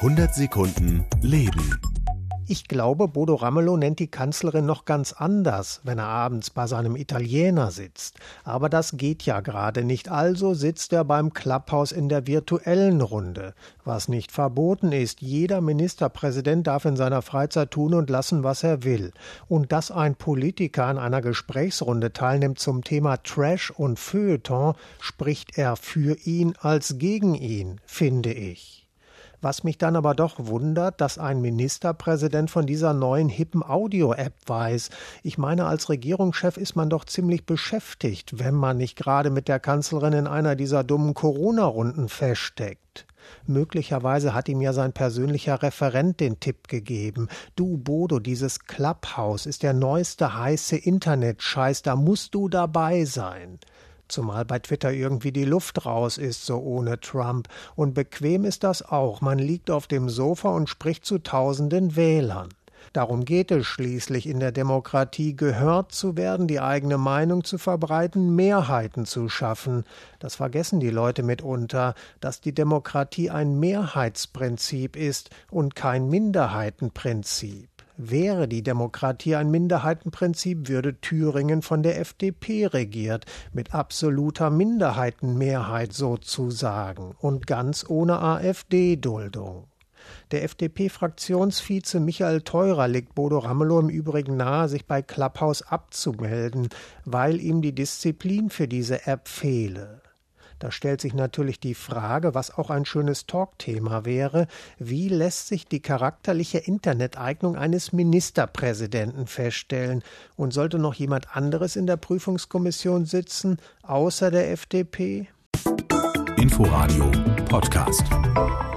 100 Sekunden Leben. Ich glaube, Bodo Ramelow nennt die Kanzlerin noch ganz anders, wenn er abends bei seinem Italiener sitzt. Aber das geht ja gerade nicht, also sitzt er beim Clubhouse in der virtuellen Runde. Was nicht verboten ist, jeder Ministerpräsident darf in seiner Freizeit tun und lassen, was er will. Und dass ein Politiker an einer Gesprächsrunde teilnimmt zum Thema Trash und Feuilleton, spricht er für ihn als gegen ihn, finde ich. Was mich dann aber doch wundert, dass ein Ministerpräsident von dieser neuen hippen Audio-App weiß. Ich meine, als Regierungschef ist man doch ziemlich beschäftigt, wenn man nicht gerade mit der Kanzlerin in einer dieser dummen Corona-Runden feststeckt. Möglicherweise hat ihm ja sein persönlicher Referent den Tipp gegeben. Du, Bodo, dieses Clubhouse ist der neueste heiße Internet-Scheiß, da musst du dabei sein. Zumal bei Twitter irgendwie die Luft raus ist, so ohne Trump. Und bequem ist das auch. Man liegt auf dem Sofa und spricht zu tausenden Wählern. Darum geht es schließlich in der Demokratie, gehört zu werden, die eigene Meinung zu verbreiten, Mehrheiten zu schaffen. Das vergessen die Leute mitunter, dass die Demokratie ein Mehrheitsprinzip ist und kein Minderheitenprinzip. Wäre die Demokratie ein Minderheitenprinzip, würde Thüringen von der FDP regiert, mit absoluter Minderheitenmehrheit sozusagen und ganz ohne AfD-Duldung. Der FDP-Fraktionsvize Michael Theurer legt Bodo Ramelow im Übrigen nahe, sich bei Clubhouse abzumelden, weil ihm die Disziplin für diese App fehle. Da stellt sich natürlich die Frage, was auch ein schönes Talkthema wäre, wie lässt sich die charakterliche Interneteignung eines Ministerpräsidenten feststellen? Und sollte noch jemand anderes in der Prüfungskommission sitzen, außer der FDP? Inforadio Podcast.